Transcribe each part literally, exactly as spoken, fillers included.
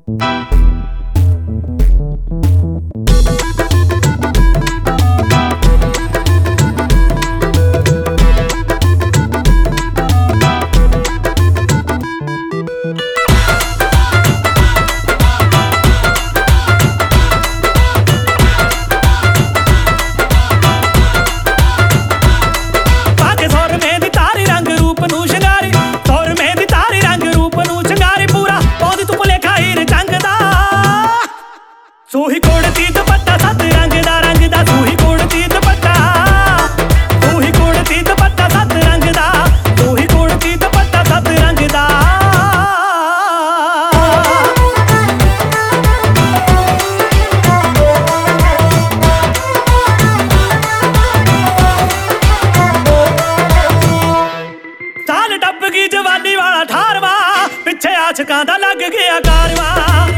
ਸੂਹੀ ਕੁੜਤੀ ਦੁਪੱਟਾ ਸੱਤ ਰੰਗ ਦਾ ਰੰਗ ਦਾ ਸੂਹੀ ਕੁੜਤੀ ਦੁਪੱਟਾ ਸੂਹੀ ਕੁੜਤੀ ਦੁਪੱਟਾ ਸੱਤ ਰੰਗ ਦਾ ਸੂਹੀ ਕੁੜਤੀ ਦੁਪੱਟਾ ਸੱਤ ਰੰਗ ਦਾ ਸਾਲ ਟੱਪ ਗਈ ਜਵਾਨੀ ਵਾਲਾ ਠਾਰਵਾ ਪਿੱਛੇ ਆਸ਼ਕਾਂ ਦਾ ਲੱਗ ਗਿਆ ਕਾਰਵਾ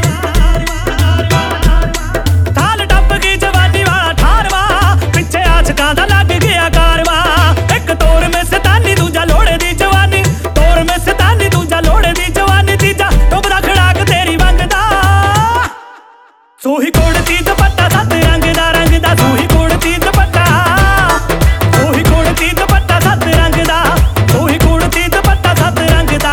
ਦਾ ਲੱਗ ਗਿਆ ਕਾਰਵਾ ਇੱਕ ਤੋਰ ਮੇ ਸਤਾਨੀ ਦੂਜਾ ਲੋੜੇ ਦੀ ਜਵਾਨੀ ਤੋਰ ਮੇ ਸਤਾਨੀ ਦੂਜਾ ਲੋੜੇ ਦੀ ਜਵਾਨੀ ਤੀਜਾ ਡੁੱਬਦਾ ਖੜਾਕ ਤੇਰੀ ਮੰਗਦਾ ਸੂਹੀ ਕੁੜਤੀ ਦੁਪੱਟਾ ਸੱਤ ਰੰਗ ਦਾ ਰੰਗ ਦਾ ਸੂਹੀ ਕੁੜਤੀ ਦੁਪੱਟਾ ਸੂਹੀ ਕੁੜਤੀ ਦੁਪੱਟਾ ਸੱਤ ਰੰਗ ਦਾ ਸੂਹੀ ਕੁੜਤੀ ਦੁਪੱਟਾ ਸੱਤ ਰੰਗ ਦਾ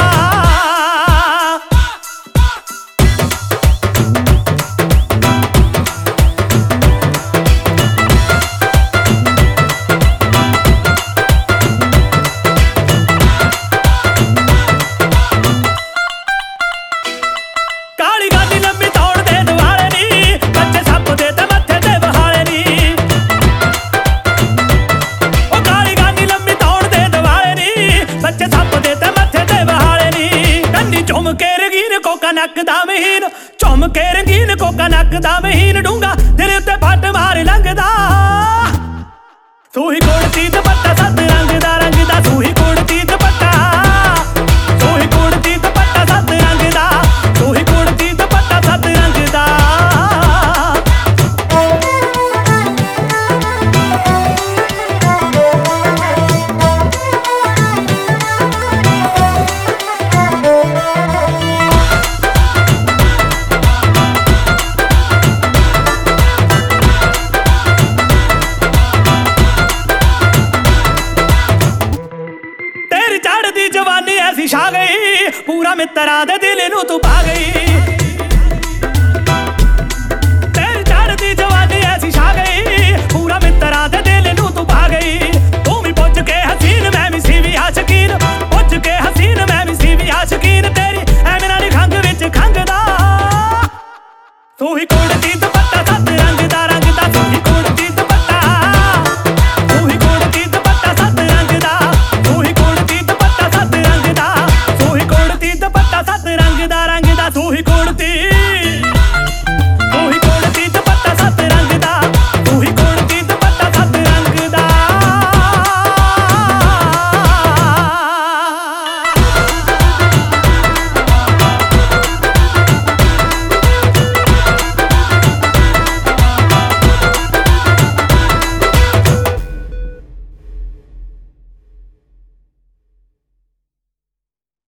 ਝੁੰਮ ਕੇ ਰੰਗੀਨ ਕੋਕਾ ਨੱਕ ਦਾ ਮਹੀਨ ਝੁੰਮ ਕੇ ਰੰਗੀਨ ਕੋਕਾ ਨੱਕ ਦਾ ਮਹੀਨ ਡੂੰਗਾ ਦਿਲ ਉੱਤੇ ਫੱਟ ਮਾਰ ਲੰਘਦਾ ਸੂਹੀ ਕੁੜਤੀ ਦੁਪੱਟਾ ਸੱਤ ਰੰਗ ਦਾ ਰੰਗ ਦਾ ਸੂਹੀ ਕੁੜਤੀ ਦੁਪੱਟਾ ਸੂਹੀ ਕੁੜਤੀ ਦੁਪੱਟਾ ਸੱਤ ਰੰਗ ਦਾ ਸੂਹੀ ਕੁੜਤੀ ਦੁਪੱਟਾ ਸੱਤ ਰੰਗ ਦਾ ਚੜ੍ਹਦੀ ਜਵਾਨੀ ਐਸੀ ਛਾ ਗਈ ਪੂਰਾ ਮਿੱਤਰਾਂ ਦੇ ਦਿਲ ਨੂੰ ਤੂੰ ਪਾ ਗਈ ਤੇਰੀ ਚੜ੍ਹਦੀ ਜਵਾਨੀ ਐਸੀ ਛਾ ਗਈ ਪੂਰਾ ਮਿੱਤਰਾਂ ਦੇ ਦਿਲ ਨੂੰ ਤੂੰ ਪਾ ਗਈ ਤੂੰ ਵੀ ਪੁੱਜ ਕੇ ਹਸੀਨ ਮੈਂ ਵੀ ਸੀ ਵੀ ਆਸ਼ਕੀਨ ਪੁੱਜ ਕੇ ਹਸੀਨ ਮੈਂ ਵੀ ਸੀ ਵੀ ਆਸ਼ਕੀਨ ਤੇਰੀ